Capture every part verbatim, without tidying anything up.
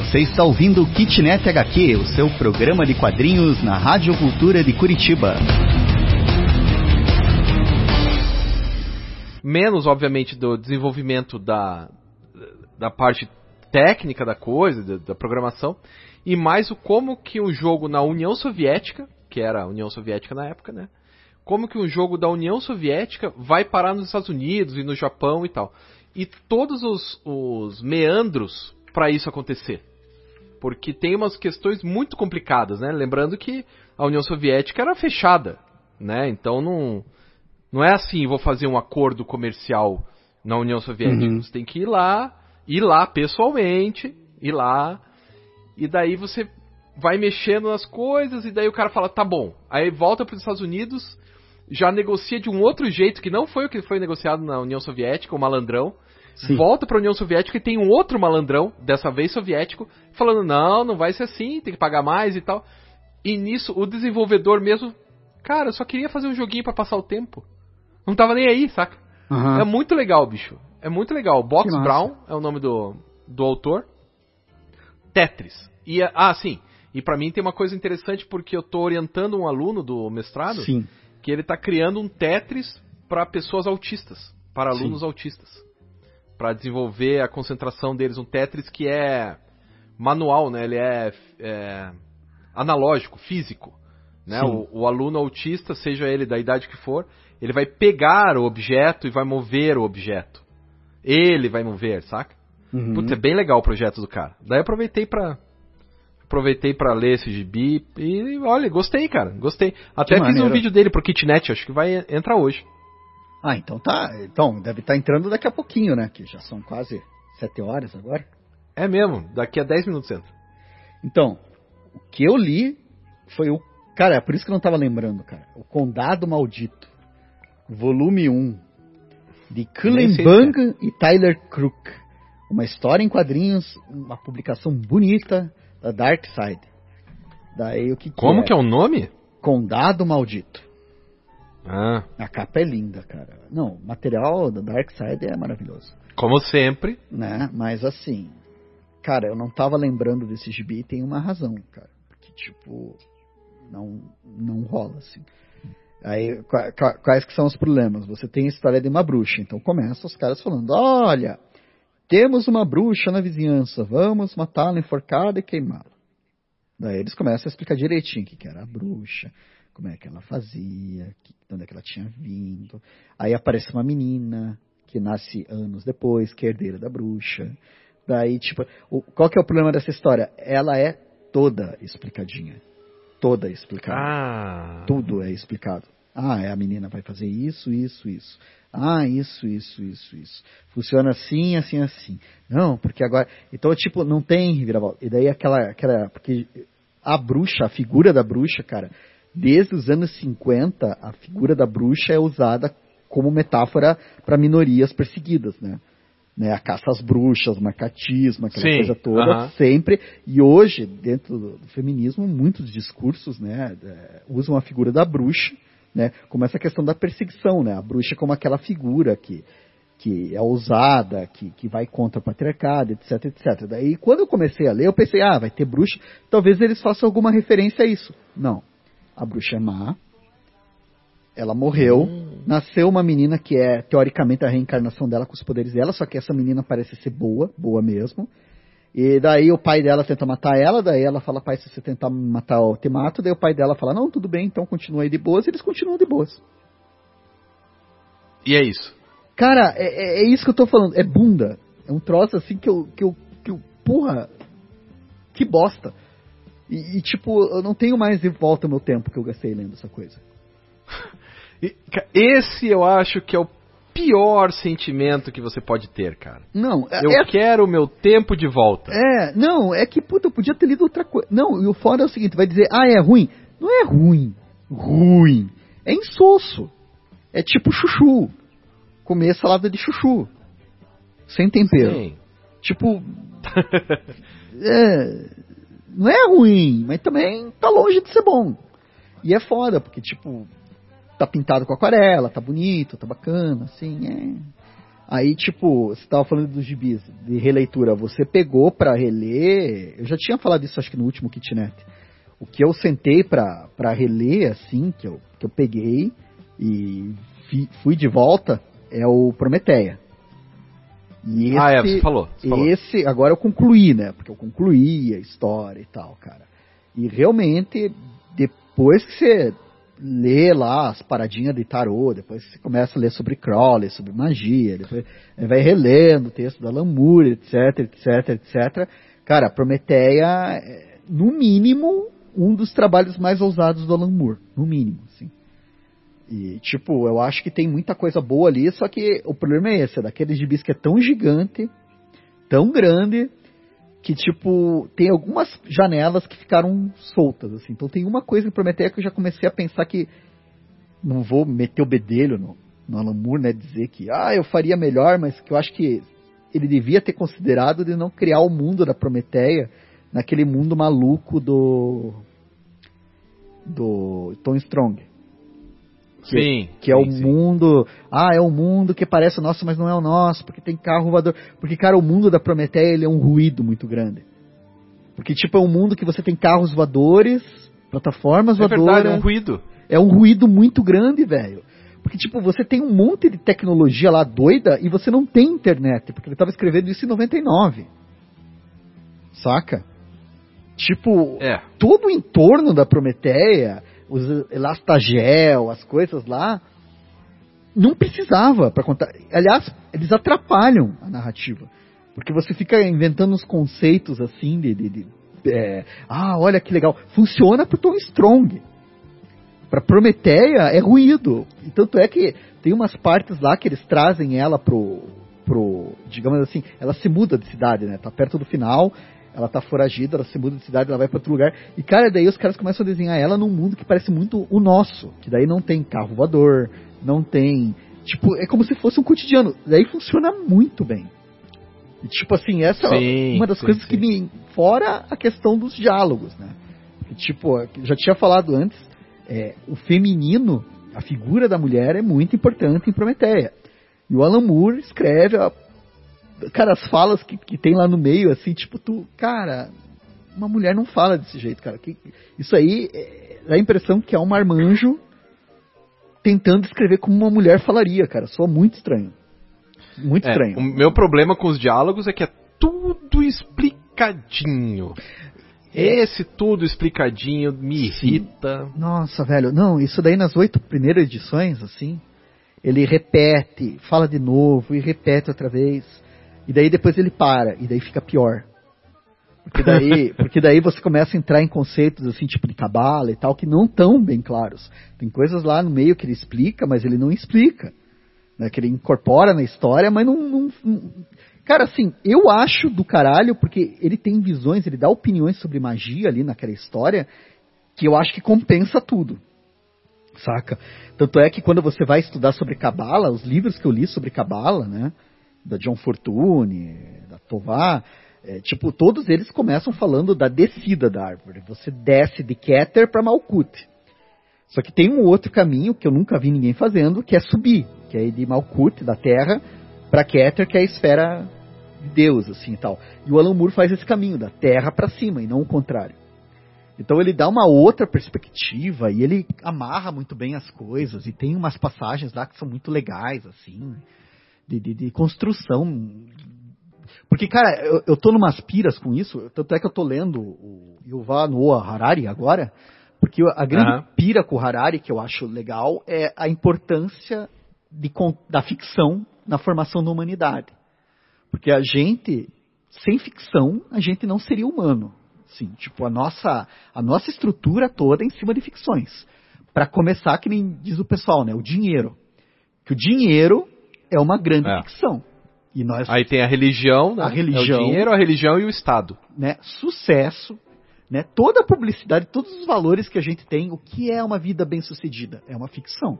Você está ouvindo o Kitnet H Q, o seu programa de quadrinhos na Rádio Cultura de Curitiba. Menos, obviamente, do desenvolvimento da, da parte técnica da coisa, da, da programação, e mais o como que um jogo na União Soviética, que era a União Soviética na época, né? Como que um jogo da União Soviética vai parar nos Estados Unidos e no Japão e tal. E todos os, os meandros para isso acontecer. Porque tem umas questões muito complicadas, né? Lembrando que a União Soviética era fechada, né? Então não, não é assim, vou fazer um acordo comercial na União Soviética. Uhum. Você tem que ir lá, ir lá pessoalmente, ir lá, e daí você vai mexendo nas coisas, e daí o cara fala, tá bom. Aí volta para os Estados Unidos, já negocia de um outro jeito, que não foi o que foi negociado na União Soviética, o malandrão. Sim. Volta para a União Soviética e tem um outro malandrão, dessa vez soviético, falando, não, não vai ser assim, tem que pagar mais e tal. E nisso, o desenvolvedor mesmo, cara, eu só queria fazer um joguinho para passar o tempo. Não tava nem aí, saca? Uhum. É muito legal, bicho. É muito legal. Box Brown é o nome do, do autor. Tetris. E, ah, sim. E para mim tem uma coisa interessante, porque eu tô orientando um aluno do mestrado, sim, que ele tá criando um Tetris para pessoas autistas, para alunos, sim, autistas. Para desenvolver a concentração deles, um Tetris que é manual, né? Ele é, é analógico, físico, né? O, o aluno autista, seja ele da idade que for, ele vai pegar o objeto e vai mover o objeto. Ele vai mover, saca? Uhum. Putz, é bem legal o projeto do cara. Daí aproveitei pra aproveitei para ler esse gibi e olha, gostei, cara, gostei. Até que fiz maneiro. Um vídeo dele pro Kitnet, acho que vai entrar hoje. Ah, então tá. Então, deve estar tá entrando daqui a pouquinho, né? Que já são quase sete horas agora. É mesmo, daqui a dez minutos entra. Então, o que eu li foi o... Cara, é por isso que eu não tava lembrando, cara. O Condado Maldito, volume um, de Cullen Bunn e Tyler Crook. Uma história em quadrinhos, uma publicação bonita da Dark Side. Daí, o que, que Como é? que é o nome? Condado Maldito. Ah. A capa é linda, cara. Não, o material da Dark Side é maravilhoso. Como sempre. Né? Mas assim, cara, eu não tava lembrando desse gibi e tem uma razão, cara. Porque, tipo, não, não rola, assim. Aí, quais que são os problemas? Você tem a história de uma bruxa. Então começa os caras falando, olha, temos uma bruxa na vizinhança, vamos matá-la, enforcada e queimá-la. Daí eles começam a explicar direitinho o que, que era a bruxa, como é que ela fazia, que, de onde é que ela tinha vindo. Aí aparece uma menina que nasce anos depois, que é herdeira da bruxa. Daí, tipo, o, qual que é o problema dessa história? Ela é toda explicadinha. Toda explicada. Ah. Tudo é explicado. Ah, é, a menina vai fazer isso, isso, isso. Ah, isso, isso, isso, isso. Funciona assim, assim, assim. Não, porque agora... Então, tipo, não tem reviravolta. E daí aquela... aquela porque a bruxa, a figura da bruxa, cara... Desde os anos cinquenta, a figura da bruxa é usada como metáfora para minorias perseguidas, né? né? A caça às bruxas, o macatismo, aquela Sim, coisa toda, uh-huh. sempre. E hoje, dentro do feminismo, muitos discursos, né, usam a figura da bruxa, né, como essa questão da perseguição, né? A bruxa como aquela figura que, que é ousada, que, que vai contra o patriarcado, etc, etcétera. Daí, quando eu comecei a ler, eu pensei, ah, vai ter bruxa, talvez eles façam alguma referência a isso. Não. A bruxa é má, ela morreu, hum. nasceu uma menina que é, teoricamente, a reencarnação dela com os poderes dela, só que essa menina parece ser boa, boa mesmo, e daí o pai dela tenta matar ela, daí ela fala, pai, se você tentar me matar, eu te mato, daí o pai dela fala, não, tudo bem, então continua aí de boas, e eles continuam de boas. E é isso. Cara, é, é, é isso que eu tô falando, é bunda, é um troço assim que eu, que eu, que eu porra, que bosta. E, e, tipo, eu não tenho mais de volta o meu tempo que eu gastei lendo essa coisa. Esse eu acho que é o pior sentimento que você pode ter, cara. Não, eu é... quero o meu tempo de volta. É, não, é que, puta, eu podia ter lido outra coisa. Não, e o foda é o seguinte, vai dizer, ah, é ruim. Não é ruim. Ruim. É insosso. É tipo chuchu. Comer salada de chuchu. Sem tempero. Sim. Tipo... é... Não é ruim, mas também tá longe de ser bom. E é foda, porque, tipo, tá pintado com aquarela, tá bonito, tá bacana, assim, é... Aí, tipo, você tava falando dos gibis, de releitura, você pegou pra reler, eu já tinha falado isso acho que no último Kitnet, o que eu sentei pra, pra reler, assim, que eu, que eu peguei e fi, fui de volta, é o Prometeia. E esse, ah, é, você falou. Você esse, falou. agora eu concluí, né, porque eu concluí a história e tal, cara. E realmente, depois que você lê lá as paradinhas de tarô, depois você começa a ler sobre Crowley, sobre magia, depois vai relendo o texto da Alan Moore, etc, etc, etcétera. Cara, Prometeia é, no mínimo, um dos trabalhos mais ousados do Alan Moore, no mínimo, assim. E, tipo, eu acho que tem muita coisa boa ali, só que o problema é esse, é daqueles gibis que é tão gigante, tão grande, que, tipo, tem algumas janelas que ficaram soltas, assim. Então tem uma coisa em Prometeia que eu já comecei a pensar que, não vou meter o bedelho no, no Alan Moore, né, dizer que, ah, eu faria melhor, mas que eu acho que ele devia ter considerado de não criar o mundo da Prometeia naquele mundo maluco do do Tom Strong. Que, sim. Que é sim, o sim. mundo... Ah, é um mundo que parece o nosso, mas não é o nosso, porque tem carro voador. Porque, cara, o mundo da Prometeia, ele é um ruído muito grande. Porque, tipo, é um mundo que você tem carros voadores, plataformas é voadoras... É verdade, é um ruído. É um ruído muito grande, velho. Porque, tipo, você tem um monte de tecnologia lá doida e você não tem internet. Porque ele tava escrevendo isso em noventa e nove. Saca? Tipo, é. todo o entorno da Prometeia... os elastagel, as coisas lá, não precisava para contar. Aliás, eles atrapalham a narrativa. Porque você fica inventando uns conceitos assim de... de, de é, ah, olha que legal. Funciona pro Tom Strong. Pra Prometeia é ruído. E tanto é que tem umas partes lá que eles trazem ela pro... pro digamos assim, ela se muda de cidade, né? Tá perto do final... Ela tá foragida, ela se muda de cidade, ela vai para outro lugar. E, cara, daí os caras começam a desenhar ela num mundo que parece muito o nosso. Que daí não tem carro voador, não tem... Tipo, é como se fosse um cotidiano. Daí funciona muito bem. E, tipo assim, essa é uma das sim, coisas sim. que me... Fora a questão dos diálogos, né? E, tipo, eu já tinha falado antes, é, o feminino, a figura da mulher é muito importante em Prometeia. E o Alan Moore escreve... A, cara, as falas que, que tem lá no meio, assim, tipo, tu, cara, uma mulher não fala desse jeito, cara. Que, isso aí é, dá a impressão que é um marmanjo tentando escrever como uma mulher falaria, cara. Só muito estranho. Muito é, estranho. O meu problema com os diálogos é que é tudo explicadinho. É. Esse tudo explicadinho me irrita. Sim. Nossa, velho. Não, isso daí nas oito primeiras edições, assim, ele repete, fala de novo e repete outra vez. E daí depois ele para, e daí fica pior. Porque daí, porque daí você começa a entrar em conceitos assim, tipo de cabala e tal, que não estão bem claros. Tem coisas lá no meio que ele explica, mas ele não explica. Né? Que ele incorpora na história, mas não, não, não... Cara, assim, eu acho do caralho, porque ele tem visões, ele dá opiniões sobre magia ali naquela história, que eu acho que compensa tudo. Saca? Tanto é que quando você vai estudar sobre cabala, os livros que eu li sobre cabala, né? Da John Fortune, da Tová, é, tipo, todos eles começam falando da descida da árvore. Você desce de Keter para Malkuth. Só que tem um outro caminho que eu nunca vi ninguém fazendo, que é subir, que é ir de Malkuth, da Terra, para Keter, que é a esfera de Deus, assim e tal. E o Alan Moore faz esse caminho, da Terra para cima, e não o contrário. Então ele dá uma outra perspectiva, e ele amarra muito bem as coisas, e tem umas passagens lá que são muito legais, assim... De, de, de construção. Porque, cara, eu, eu tô numas piras com isso, tanto é que eu tô lendo o Yuval Noah Harari agora, porque a grande uhum. pira com o Harari, que eu acho legal, é a importância de, da ficção na formação da humanidade. Porque a gente, sem ficção, a gente não seria humano. Assim, tipo, a nossa, a nossa estrutura toda é em cima de ficções. Para começar, que nem diz o pessoal, né, o dinheiro. Que o dinheiro... é uma grande é. ficção. E nós, aí tem a religião, né? A religião, é o dinheiro, a religião e o Estado. Né? Sucesso, né? Toda a publicidade, todos os valores que a gente tem, o que é uma vida bem-sucedida? É uma ficção.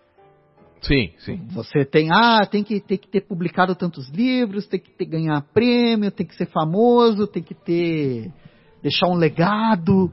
Sim, sim. Você tem, ah, tem que, tem que ter publicado tantos livros, tem que ter, ganhar prêmio, tem que ser famoso, tem que ter, deixar um legado.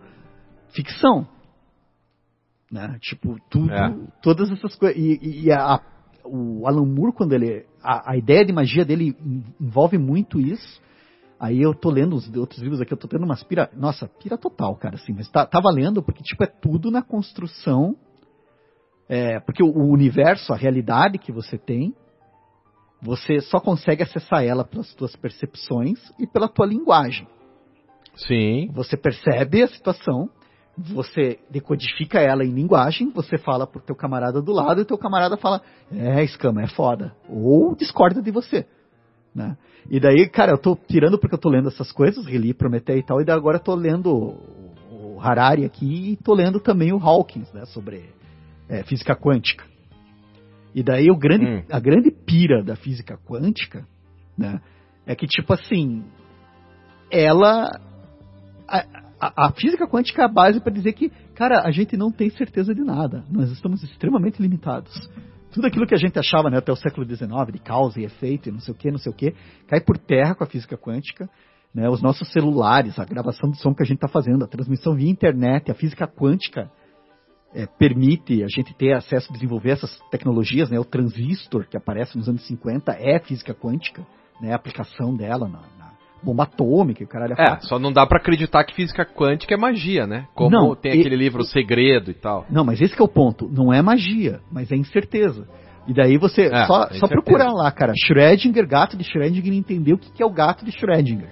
Ficção. Né? Tipo, tudo, é. todas essas coisas. E, e a o Alan Moore, quando ele... A, a ideia de magia dele envolve muito isso. Aí eu tô lendo os outros livros aqui, eu tô tendo umas pira... Nossa, pira total, cara, assim. Mas tá, tá valendo, porque, tipo, é tudo na construção... É, porque o, o universo, a realidade que você tem, você só consegue acessar ela pelas tuas percepções e pela tua linguagem. Sim. Você percebe a situação, você decodifica ela em linguagem, você fala pro teu camarada do lado e o teu camarada fala, é, escama, é foda. Ou discorda de você. Né? E daí, cara, eu tô tirando porque eu tô lendo essas coisas, reli, Prometeu e tal, e daí agora eu tô lendo o, o Harari aqui e tô lendo também o Hawkins, né, sobre é, física quântica. E daí o grande, hum. a grande pira da física quântica, né, é que, tipo assim, ela... A, a, a física quântica é a base para dizer que, cara, a gente não tem certeza de nada. Nós estamos extremamente limitados. Tudo aquilo que a gente achava, né, até o século dezenove, de causa e efeito e não sei o que, não sei o que, cai por terra com a física quântica. Né, os nossos celulares, a gravação de som que a gente está fazendo, a transmissão via internet, a física quântica é, permite a gente ter acesso a desenvolver essas tecnologias. Né, o transistor, que aparece nos anos cinquenta, é física quântica, né, a aplicação dela na, na bomba atômica, o caralho. É, só não dá pra acreditar que física quântica é magia, né? Como não, tem aquele e, livro O Segredo e tal. Não, mas esse que é o ponto. Não é magia, mas é incerteza. E daí você é, só, é só procurar lá, cara, Schrödinger, gato de Schrödinger, e entender o que é o gato de Schrödinger.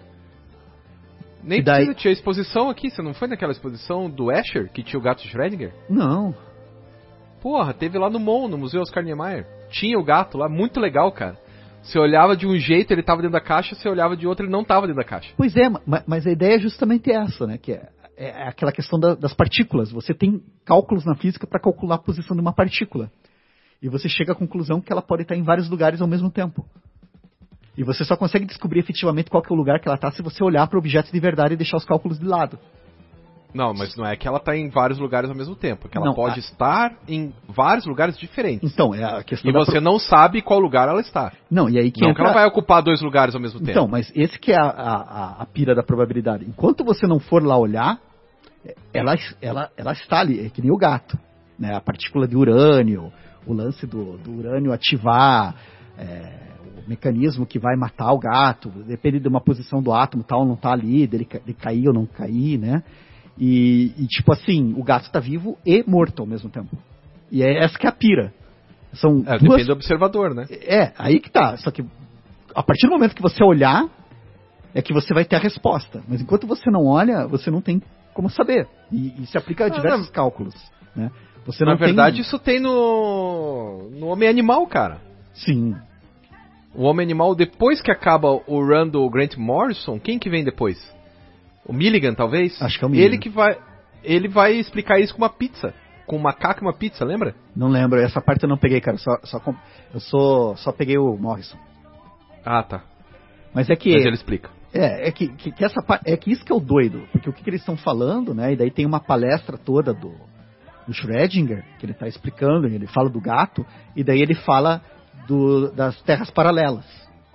Nem e daí... precisa, tinha exposição aqui, você não foi naquela exposição do Escher, que tinha o gato de Schrödinger? Não. Porra, teve lá no M O N, no Museu Oscar Niemeyer. Tinha o gato lá, muito legal, cara. Você olhava de um jeito, ele estava dentro da caixa, você olhava de outro, ele não estava dentro da caixa. Pois é, mas a ideia é justamente essa, né? Que é, é aquela questão da, das partículas. Você tem cálculos na física para calcular a posição de uma partícula. E você chega à conclusão que ela pode estar em vários lugares ao mesmo tempo. E você só consegue descobrir efetivamente qual que é o lugar que ela está se você olhar para o objeto de verdade e deixar os cálculos de lado. Não, mas não é que ela está em vários lugares ao mesmo tempo, é que ela não, pode a... estar em vários lugares diferentes. Então, é a questão E você pro... não sabe qual lugar ela está. Não, e aí que não entra... que ela vai ocupar dois lugares ao mesmo tempo. Então, mas esse que é a, a, a pira da probabilidade. Enquanto você não for lá olhar, ela, ela, ela está ali, é que nem o gato. Né? A partícula de urânio, o lance do, do urânio ativar, é, o mecanismo que vai matar o gato, depende de uma posição do átomo, tal ou não está ali, dele, de cair ou não cair, né? E, e, tipo assim, o gato está vivo e morto ao mesmo tempo. E é essa que é a pira. São é, duas... Depende do observador, né? É, aí que tá. Só que a partir do momento que você olhar, é que você vai ter a resposta. Mas enquanto você não olha, você não tem como saber. E, e se aplica a diversos ah, cálculos. Né? Você não Na verdade, tem... isso tem no, no Homem Animal, cara. Sim. O Homem Animal, depois que acaba o run do Grant Morrison, quem que vem depois? O Milligan, talvez? Acho que é o Milligan. Ele que vai, ele vai explicar isso com uma pizza. Com um macaco e uma pizza, lembra? Não lembro, essa parte eu não peguei, cara. Só, só, eu só, só peguei o Morrison. Ah, tá. Mas é que... Mas ele explica. É, é que, que, que essa é que isso que é o doido. Porque o que, que eles estão falando, né? E daí tem uma palestra toda do, do Schrödinger, que ele está explicando, ele fala do gato, e daí ele fala do, das terras paralelas.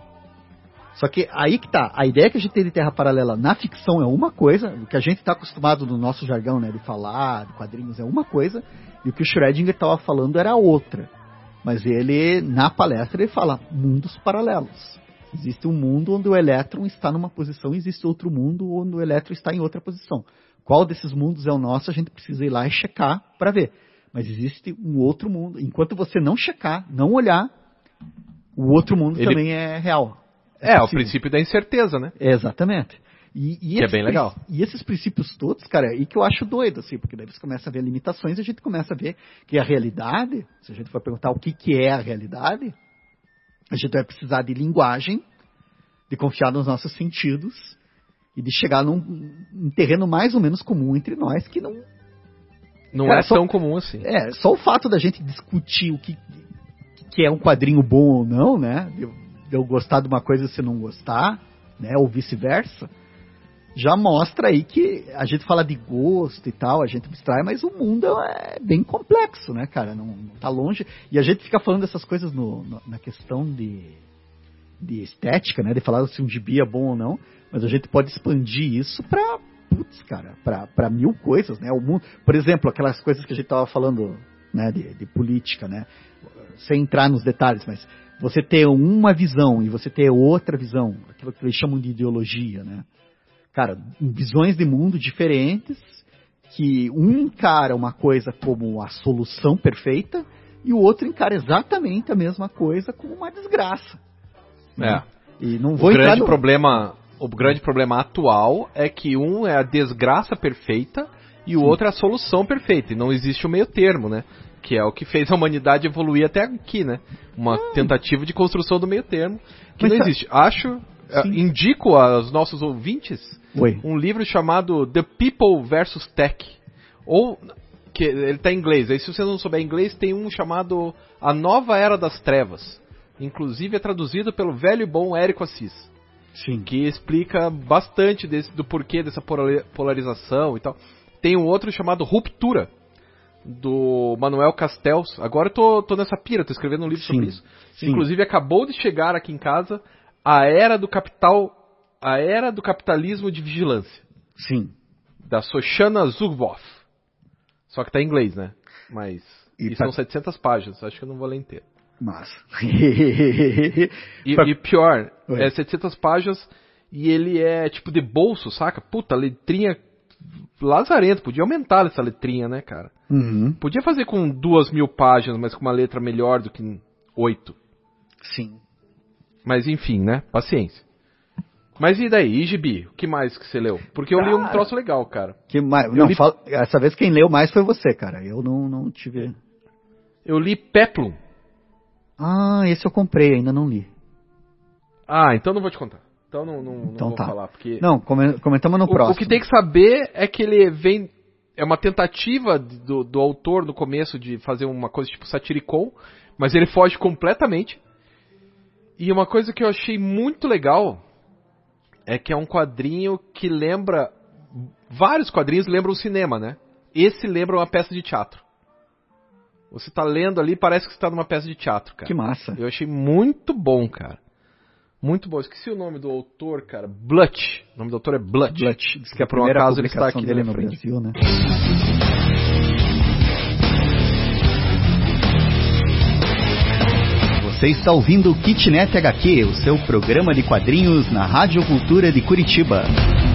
Só que aí que tá, a ideia que a gente tem de terra paralela na ficção é uma coisa, o que a gente está acostumado no nosso jargão, né, de falar, de quadrinhos, é uma coisa, e o que o Schrödinger estava falando era outra. Mas ele, na palestra, ele fala mundos paralelos. Existe um mundo onde o elétron está numa posição, e existe outro mundo onde o elétron está em outra posição. Qual desses mundos é o nosso, a gente precisa ir lá e checar para ver. Mas existe um outro mundo. Enquanto você não checar, não olhar, o outro mundo ele... também é real. É, é o princípio da incerteza, né? Exatamente. E, e que é bem legal. E esses princípios todos, cara, aí que eu acho doido, assim, porque daí você começa a ver limitações e a gente começa a ver que a realidade, se a gente for perguntar o que, que é a realidade, a gente vai precisar de linguagem, de confiar nos nossos sentidos e de chegar num, num terreno mais ou menos comum entre nós, que não... Não cara, é só, tão comum assim. É, só o fato da gente discutir o que, que é um quadrinho bom ou não, né? Eu, eu gostar de uma coisa e você não gostar, né, ou vice-versa, já mostra aí que a gente fala de gosto e tal, a gente abstrai, mas o mundo é bem complexo, né, cara, não, não tá longe, e a gente fica falando dessas coisas no, no, na questão de, de estética, né, de falar se um gibi é bom ou não, mas a gente pode expandir isso pra, putz, cara, pra, pra mil coisas, né, o mundo, por exemplo, aquelas coisas que a gente tava falando, né, de, de política, né, sem entrar nos detalhes, mas você ter uma visão e você ter outra visão, aquilo que eles chamam de ideologia, né? Cara, visões de mundo diferentes, que um encara uma coisa como a solução perfeita e o outro encara exatamente a mesma coisa como uma desgraça. Né? É. E não vou o entrar grande no... problema, o grande problema atual é que um é a desgraça perfeita e o Sim. outro é a solução perfeita. E não existe o meio termo, né? Que é o que fez a humanidade evoluir até aqui, né? Uma hum. tentativa de construção do meio termo que Mas não existe. Tá... Acho, uh, indico aos nossos ouvintes Oi. um livro chamado The People versus Tech. Ou, que ele está em inglês. Aí se você não souber inglês, tem um chamado A Nova Era das Trevas. Inclusive é traduzido pelo velho e bom Érico Assis. Sim. Que explica bastante desse, do porquê dessa polarização e tal. Tem um outro chamado Ruptura, do Manuel Castells. Agora eu tô, tô nessa pira, tô escrevendo um livro Sim. sobre isso. Sim. Inclusive acabou de chegar aqui em casa a Era do Capital, a Era do Capitalismo de Vigilância. Sim. Da Shoshana Zuboff. Só que tá em inglês, né? Mas e, e são tá... setecentas páginas, acho que eu não vou ler inteiro. Mas... e, e pior, Oi. é setecentas páginas e ele é tipo de bolso, saca? Puta, letrinha lazarento, podia aumentar essa letrinha, né, cara? Uhum. Podia fazer com duas mil páginas, mas com uma letra melhor do que oito. Sim. Mas enfim, né? Paciência. Mas e daí, e Gibi? O que mais que você leu? Porque eu cara, li um troço legal, cara. Que mais? Não, li... fala... Essa vez quem leu mais foi você, cara. Eu não, não tive... Eu li Peplum. Ah, esse eu comprei, ainda não li. Ah, então não vou te contar. Então não, não, não então vou tá. falar. Porque não, comentamos no o, próximo. O que tem que saber é que ele vem... É uma tentativa do, do autor no começo de fazer uma coisa tipo Satiricon, mas ele foge completamente. E uma coisa que eu achei muito legal é que é um quadrinho que lembra... Vários quadrinhos lembram o cinema, né? Esse lembra uma peça de teatro. Você tá lendo ali, parece que você tá numa peça de teatro, cara. Que massa. Eu achei muito bom, cara. Muito bom. Esqueci o nome do autor, cara. Blutt. O nome do autor é Blutt. Blutt. Diz que é por um acaso ele está aqui dele na no frente. Brasil, né? Você está ouvindo o Kitnet H Q, o seu programa de quadrinhos na Rádio Cultura de Curitiba.